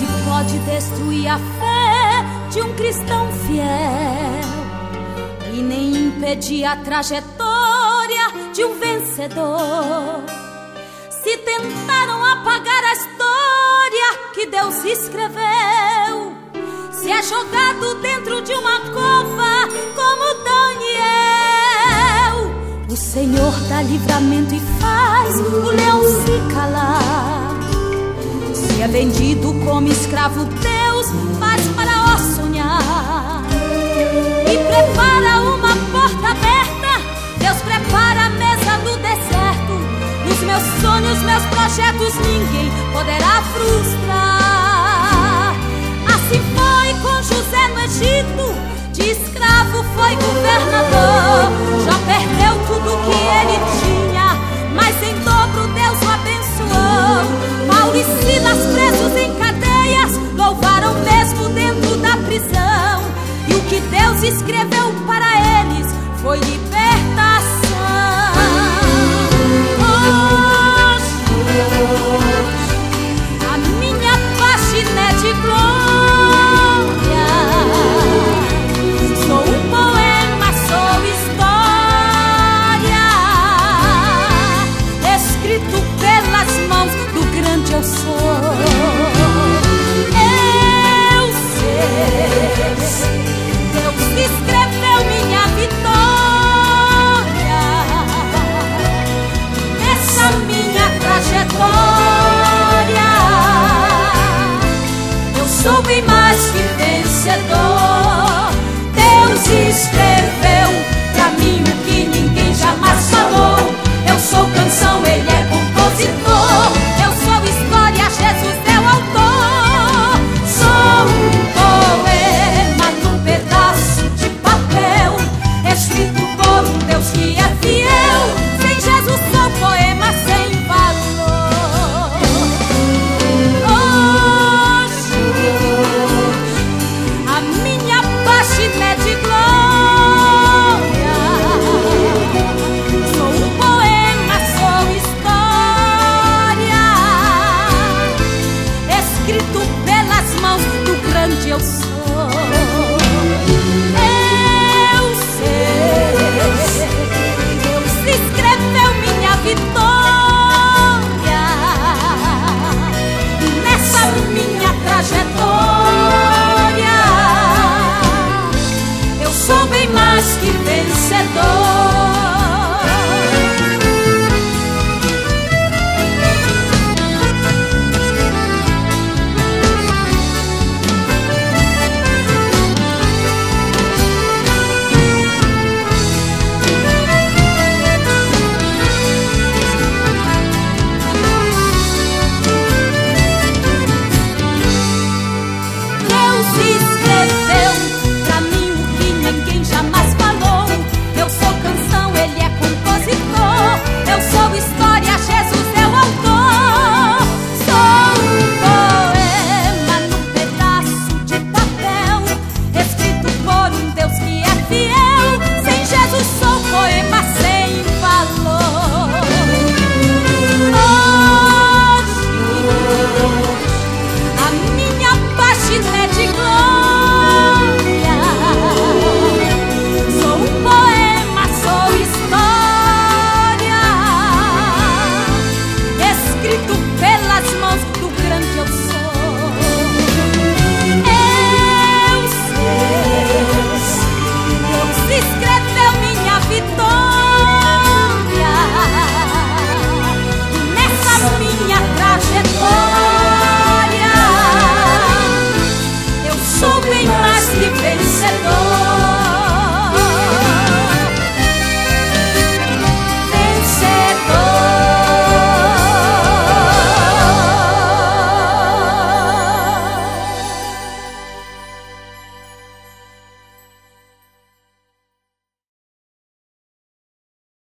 se pode destruir a fé de um cristão fiel e nem impedir a trajetória de um vencedor. Se tentaram apagar a história que Deus escreveu, se é jogado dentro de uma cova como Daniel, o Senhor dá livramento e faz o leão se calar. Se é vendido como escravo, Deus faz para sonhar e prepara uma porta aberta. Deus prepara a mesa no deserto. Nos meus sonhos, meus projetos, ninguém poderá frustrar. Assim foi com José no Egito, de escravo foi governador. Já perdeu tudo que ele tinha, mas em dobro Deus o abençoou. Paulo e Silas presos em cadeias, louvaram mesmo dentro da prisão. E o que Deus escreveu para eles foi libertação. A minha página é de glória. Sou um poema, sou história, escrito pelas mãos do grande eu sou. Eu sei, Deus escreveu minha vitória. Essa minha trajetória, eu sou bem mais que vencedor. Deus escreveu.